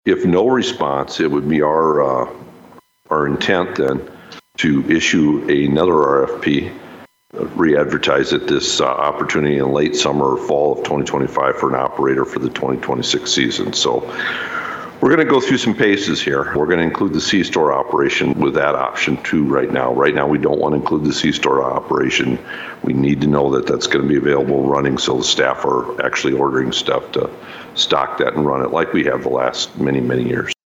If no response, it would be our intent then to issue another RFP, re-advertise it this opportunity in late summer or fall of 2025 for an operator for the 2026 season. So we're going to go through some paces here. We're going to include the C-store operation with that option too right now. Right now, we don't want to include the C-store operation. We need to know that that's going to be available running so the staff are actually ordering stuff to stock that and run it like we have the last many, many years.